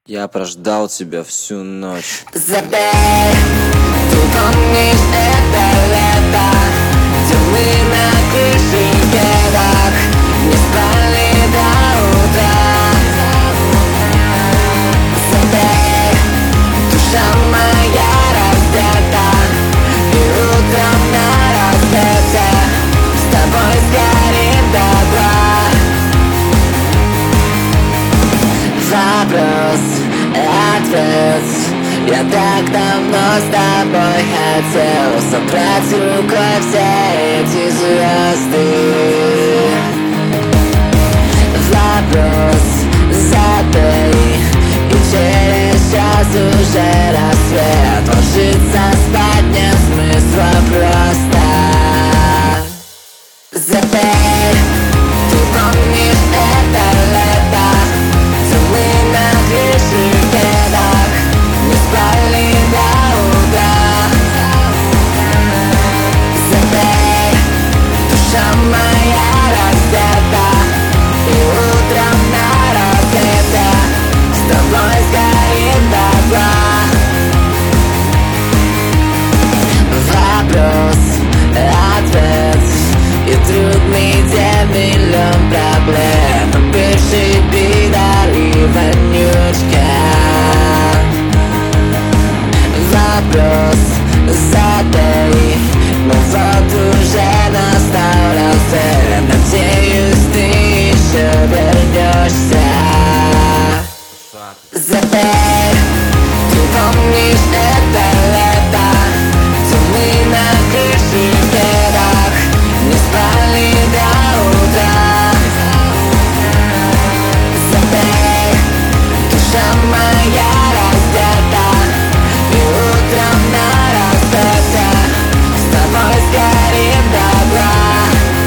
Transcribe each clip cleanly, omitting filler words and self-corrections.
Я прождал тебя всю ночь. Забей, ты помнишь это лето, где мы на крыше в бедах не спали до утра. Забей, душа моя раздета, и утром на рассвете с тобой сгорим дотла. Вопрос, ответ. Я так давно с тобой хотел собрать рукой все эти звезды. Вопрос, забей, и через час уже рассвет. Ложиться спать нет смысла просто. Забей, ты помнишь это лето, где мы на крыше в бедах не спали до утра. Забей, душа моя раздета, и утром на рассвете с тобой сгорим дотла. Вопрос, ответ, и трудный день, миллион проблем. Бывший пидор и вонючка. Вопрос, забей, но вот уже настал рассвет. Надеюсь, ты еще вернешься. Забей, ты помнишь это лето, где мы на крыше в бедах не спали до утра. Забей, душа моя раздета, и утром на рассвете с тобой сгорим дотла.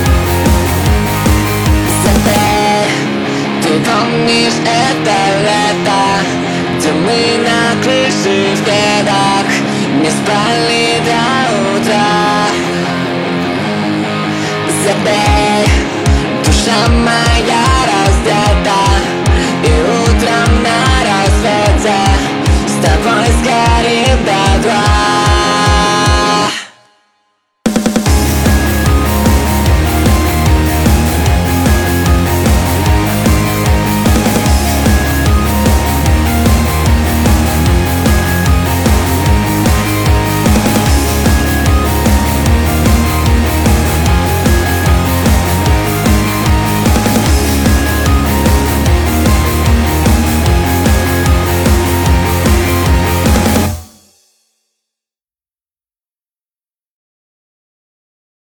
Забей, ты помнишь это лето, где мы на крыше в бедах не спали